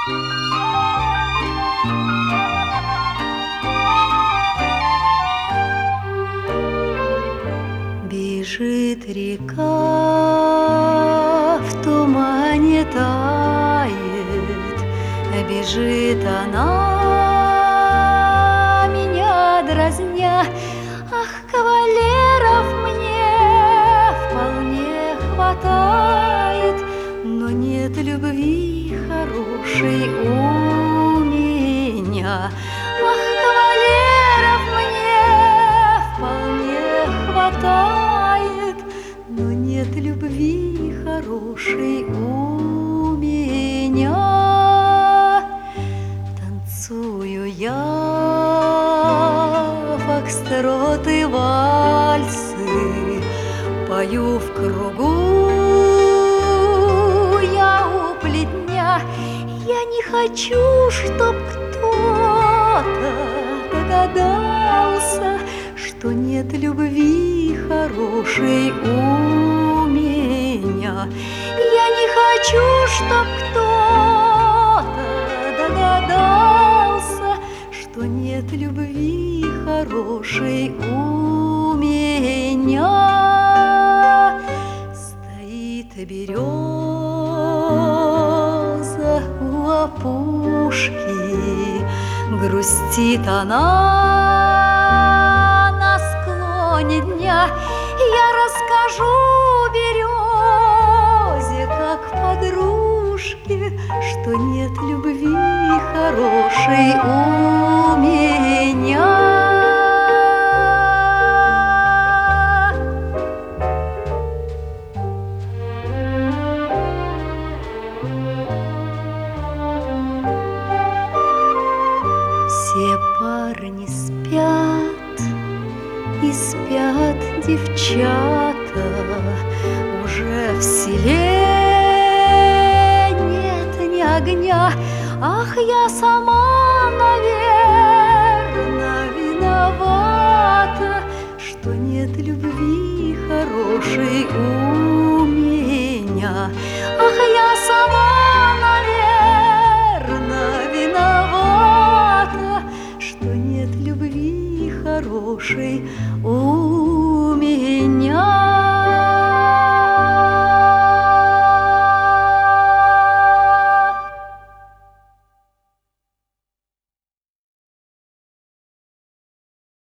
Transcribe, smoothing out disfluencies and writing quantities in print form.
Бежит река, в тумане тает, бежит она, меня дразня. Ах, кавалеров мне вполне хватает, но нет любви хорошей у меня. Ах, кавалеров мне вполне хватает, но нет любви хорошей у меня. Танцую я фокстроты, вальсы, пою в кругу я у плетня. Я не хочу, чтоб кто-то догадался, что нет любви хорошей у меня. Я не хочу, чтоб кто-то догадался, что нет любви хорошей у меня. Стоит береза у опушки, грустит она на склоне дня. Я расскажу березе, как подружке, что нет любви хорошей у меня. Все парни спят, и спят девчата, уже в селе нет ни огня. Ах, я сама, наверно, виновата, что нет любви хорошей у меня. Ах, я сама, наверно, виновата, что нет любви хорошей